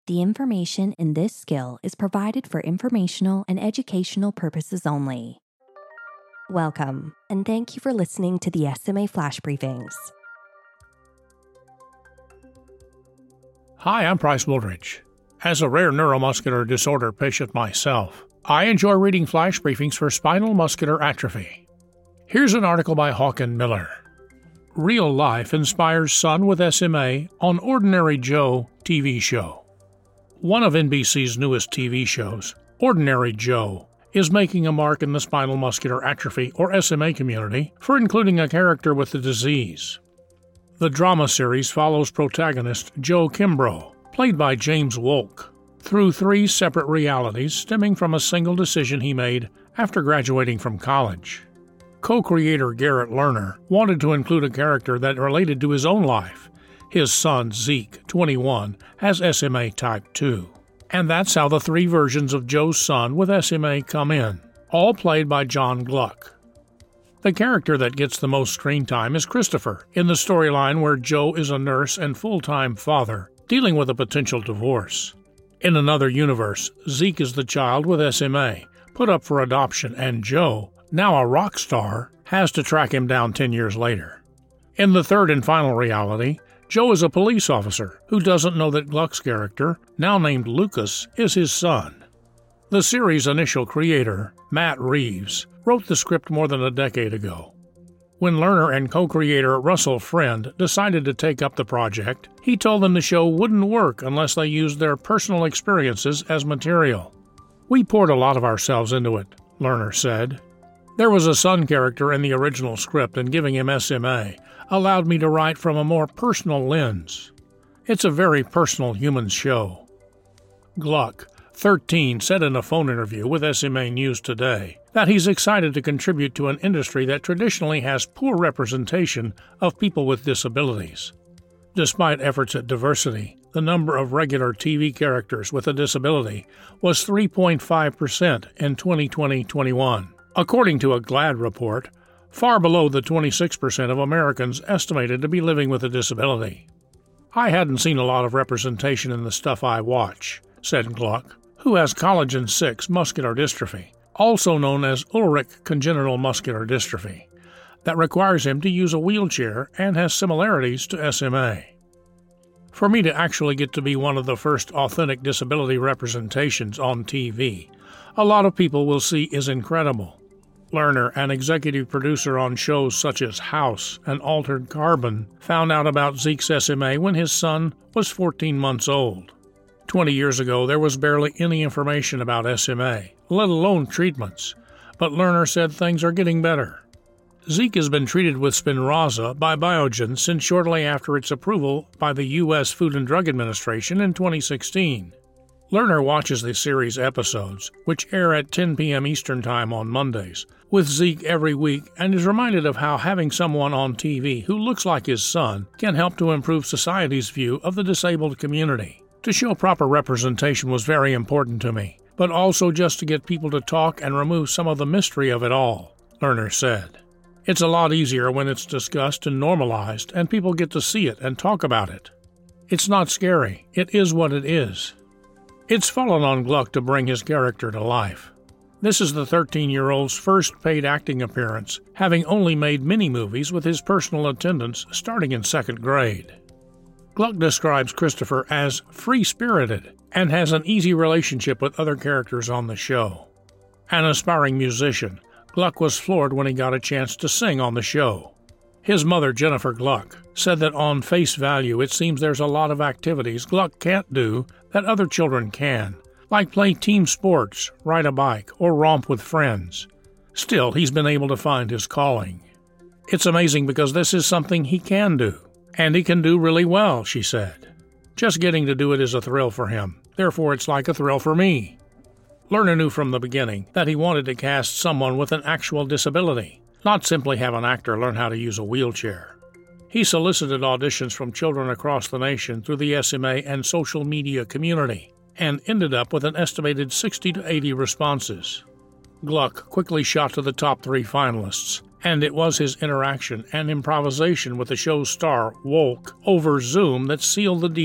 The information in this skill is provided for informational and educational purposes only. Welcome, and thank you for listening to the SMA Flash Briefings. Hi, I'm Bryce Wooldridge. As a rare neuromuscular disorder patient myself, I enjoy reading flash briefings for spinal muscular atrophy. Here's an article by Hawken Miller. Real life inspires son with SMA on Ordinary Joe TV show. One of NBC's newest TV shows, Ordinary Joe, is making a mark in the spinal muscular atrophy or SMA community for including a character with the disease. The drama series follows protagonist Joe Kimbrough, played by James Wolk, through 3 separate realities stemming from a single decision he made after graduating from college. Co-creator Garrett Lerner wanted to include a character that related to his own life. His son, Zeke, 21, has SMA type 2. And that's how the 3 versions of Joe's son with SMA come in, all played by John Gluck. The character that gets the most screen time is Christopher, in the storyline where Joe is a nurse and full-time father, dealing with a potential divorce. In another universe, Zeke is the child with SMA, put up for adoption, and Joe, now a rock star, has to track him down 10 years later. In the third and final reality, Joe is a police officer who doesn't know that Gluck's character, now named Lucas, is his son. The series' initial creator, Matt Reeves, wrote the script more than a decade ago. When Lerner and co-creator Russell Friend decided to take up the project, he told them the show wouldn't work unless they used their personal experiences as material. "We poured a lot of ourselves into it," Lerner said. "There was a son character in the original script, and giving him SMA allowed me to write from a more personal lens. It's a very personal human show." Gluck, 13, said in a phone interview with SMA News Today that he's excited to contribute to an industry that traditionally has poor representation of people with disabilities. Despite efforts at diversity, the number of regular TV characters with a disability was 3.5% in 2020-21, according to a GLAAD report, far below the 26% of Americans estimated to be living with a disability. "I hadn't seen a lot of representation in the stuff I watch," said Gluck, who has collagen 6 muscular dystrophy, also known as Ullrich congenital muscular dystrophy, that requires him to use a wheelchair and has similarities to SMA. "For me to actually get to be one of the first authentic disability representations on TV, a lot of people will see is incredible." Lerner, an executive producer on shows such as House and Altered Carbon, found out about Zeke's SMA when his son was 14 months old. 20 years ago, there was barely any information about SMA, let alone treatments, but Lerner said things are getting better. Zeke has been treated with Spinraza by Biogen since shortly after its approval by the U.S. Food and Drug Administration in 2016. Lerner watches the series episodes, which air at 10 p.m. Eastern Time on Mondays, with Zeke every week and is reminded of how having someone on TV who looks like his son can help to improve society's view of the disabled community. "To show proper representation was very important to me, but also just to get people to talk and remove some of the mystery of it all," Lerner said. "It's a lot easier when it's discussed and normalized and people get to see it and talk about it. It's not scary, it is what it is." It's fallen on Gluck to bring his character to life. This is the 13-year-old's first paid acting appearance, having only made mini-movies with his personal attendants starting in 2nd grade. Gluck describes Christopher as free-spirited and has an easy relationship with other characters on the show. An aspiring musician, Gluck was floored when he got a chance to sing on the show. His mother, Jennifer Gluck, said that on face value it seems there's a lot of activities Gluck can't do that other children can, like play team sports, ride a bike, or romp with friends. Still, he's been able to find his calling. "It's amazing because this is something he can do, and he can do really well," she said. "Just getting to do it is a thrill for him, therefore it's like a thrill for me." Lerner knew from the beginning that he wanted to cast someone with an actual disability, not simply have an actor learn how to use a wheelchair. He solicited auditions from children across the nation through the SMA and social media community, and ended up with an estimated 60 to 80 responses. Gluck quickly shot to the top 3 finalists, and it was his interaction and improvisation with the show's star, Wolk, over Zoom that sealed the deal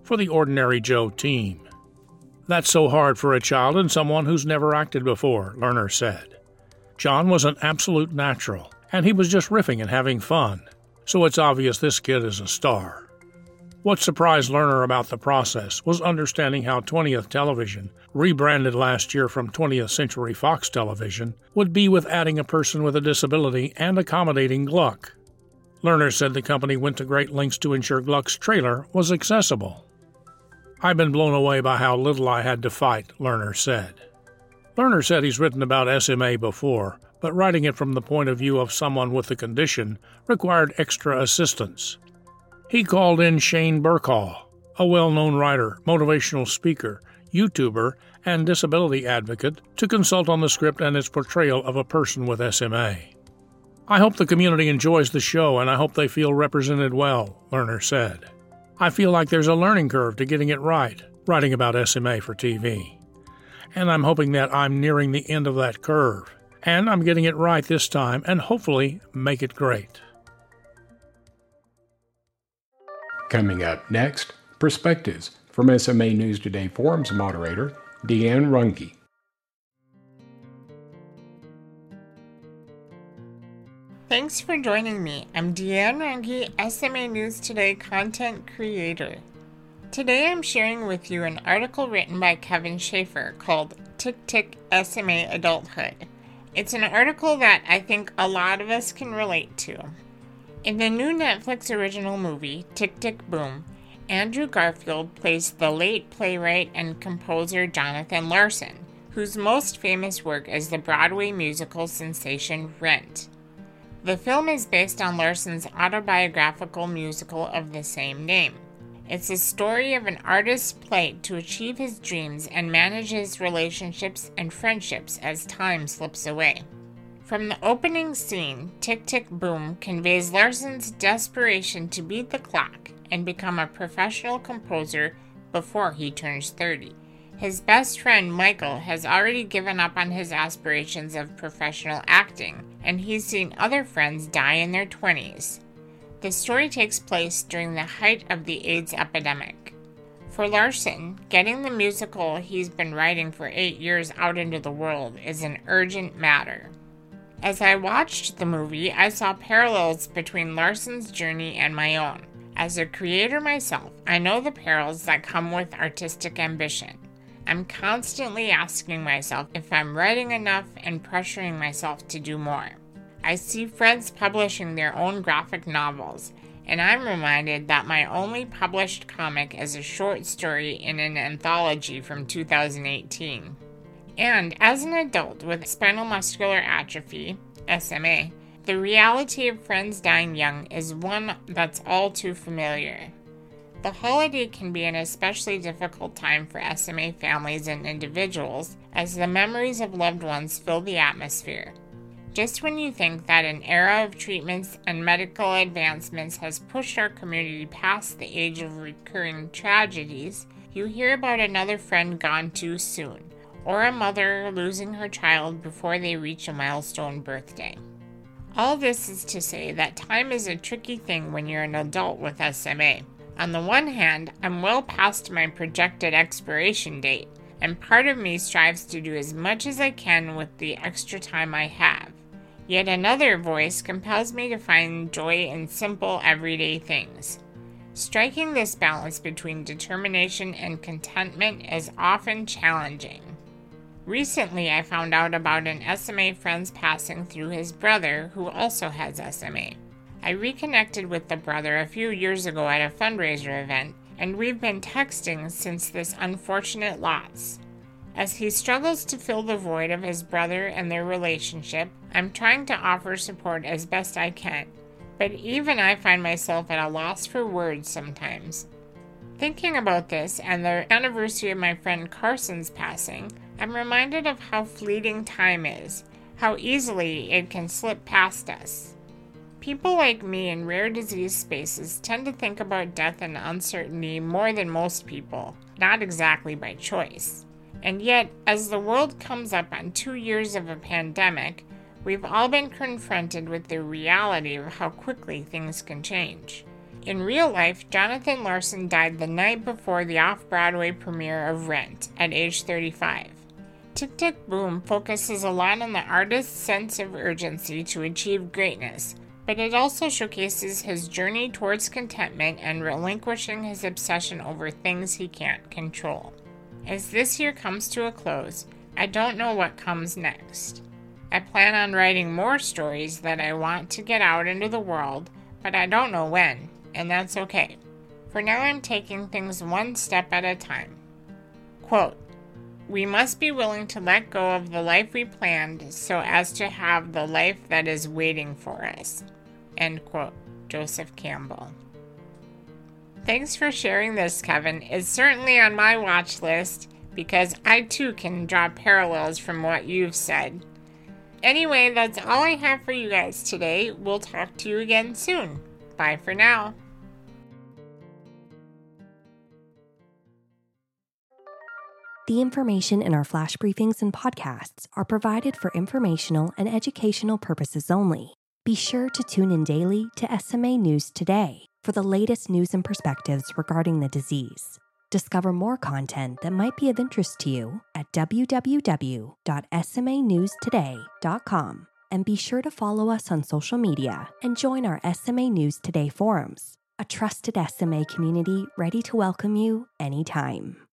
for the Ordinary Joe team. That's so hard for a child and someone who's never acted before, Lerner said. John was an absolute natural, and he was just riffing and having fun, so it's obvious this kid is a star. What surprised Lerner about the process was understanding how 20th Television, rebranded last year from 20th Century Fox Television, would be with adding a person with a disability and accommodating Gluck. Lerner said the company went to great lengths to ensure Gluck's trailer was accessible. I've been blown away by how little I had to fight, Lerner said. Lerner said he's written about SMA before, but writing it from the point of view of someone with the condition required extra assistance. He called in Shane Burkall, a well-known writer, motivational speaker, YouTuber, and disability advocate, to consult on the script and its portrayal of a person with SMA. I hope the community enjoys the show, and I hope they feel represented well, Lerner said. I feel like there's a learning curve to getting it right, writing about SMA for TV. And I'm hoping that I'm nearing the end of that curve, and I'm getting it right this time and hopefully make it great. Coming up next, Perspectives from SMA News Today Forums moderator Deanne Runge. Thanks for joining me. I'm Deanne Runge, SMA News Today content creator. Today I'm sharing with you an article written by Kevin Schaefer called Tick Tick SMA Adulthood. It's an article that I think a lot of us can relate to. In the new Netflix original movie, Tick Tick Boom, Andrew Garfield plays the late playwright and composer Jonathan Larson, whose most famous work is the Broadway musical sensation Rent. The film is based on Larson's autobiographical musical of the same name. It's a story of an artist's plight to achieve his dreams and manage his relationships and friendships as time slips away. From the opening scene, Tick Tick Boom conveys Larson's desperation to beat the clock and become a professional composer before he turns 30. His best friend Michael has already given up on his aspirations of professional acting, and he's seen other friends die in their 20s. The story takes place during the height of the AIDS epidemic. For Larson, getting the musical he's been writing for 8 years out into the world is an urgent matter. As I watched the movie, I saw parallels between Larson's journey and my own. As a creator myself, I know the perils that come with artistic ambition. I'm constantly asking myself if I'm writing enough and pressuring myself to do more. I see friends publishing their own graphic novels, and I'm reminded that my only published comic is a short story in an anthology from 2018. And as an adult with spinal muscular atrophy, SMA, the reality of friends dying young is one that's all too familiar. The holiday can be an especially difficult time for SMA families and individuals as the memories of loved ones fill the atmosphere. Just when you think that an era of treatments and medical advancements has pushed our community past the age of recurring tragedies, you hear about another friend gone too soon, or a mother losing her child before they reach a milestone birthday. All this is to say that time is a tricky thing when you're an adult with SMA. On the one hand, I'm well past my projected expiration date, and part of me strives to do as much as I can with the extra time I have. Yet another voice compels me to find joy in simple, everyday things. Striking this balance between determination and contentment is often challenging. Recently, I found out about an SMA friend's passing through his brother, who also has SMA. I reconnected with the brother a few years ago at a fundraiser event, and we've been texting since this unfortunate loss. As he struggles to fill the void of his brother and their relationship, I'm trying to offer support as best I can, but even I find myself at a loss for words sometimes. Thinking about this and the anniversary of my friend Carson's passing, I'm reminded of how fleeting time is, how easily it can slip past us. People like me in rare disease spaces tend to think about death and uncertainty more than most people, not exactly by choice. And yet, as the world comes up on 2 years of a pandemic, we've all been confronted with the reality of how quickly things can change. In real life, Jonathan Larson died the night before the off-Broadway premiere of Rent at age 35. Tick, Tick, Boom focuses a lot on the artist's sense of urgency to achieve greatness, but it also showcases his journey towards contentment and relinquishing his obsession over things he can't control. As this year comes to a close, I don't know what comes next. I plan on writing more stories that I want to get out into the world, but I don't know when, and that's okay. For now, I'm taking things one step at a time. Quote, "We must be willing to let go of the life we planned so as to have the life that is waiting for us." End quote. Joseph Campbell. Thanks for sharing this, Kevin. It's certainly on my watch list because I too can draw parallels from what you've said. Anyway, that's all I have for you guys today. We'll talk to you again soon. Bye for now. The information in our flash briefings and podcasts are provided for informational and educational purposes only. Be sure to tune in daily to SMA News Today for the latest news and perspectives regarding the disease. Discover more content that might be of interest to you at www.smanewstoday.com. And be sure to follow us on social media and join our SMA News Today forums, a trusted SMA community ready to welcome you anytime.